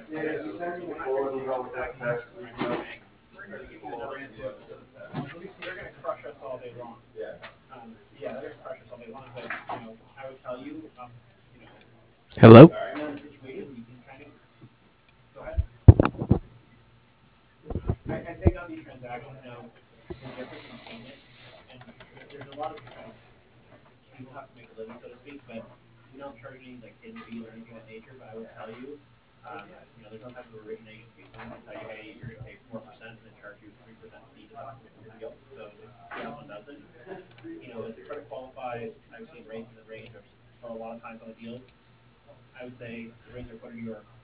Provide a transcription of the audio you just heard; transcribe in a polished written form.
So when I bring you into that primary bank, we're going to give you another institution. They're going to crush us all day long. Yeah, they're going to crush us all day long. But I would tell you, you know, Hello? in that situation, you can kind of go ahead. I think on these transactions now, the difference in payment, and there's a lot of people have to make a living, so to speak, but we don't charge any like hidden fees or anything of that nature. But I would tell you, there's no type of origination fee. Someone can tell you, hey, you're going to pay 4% and then charge you 3% fee to document your deal. So if someone doesn't, if the credit qualifies, I've seen rates in the range of, for a lot of times on the deals, I would say the rates are put in your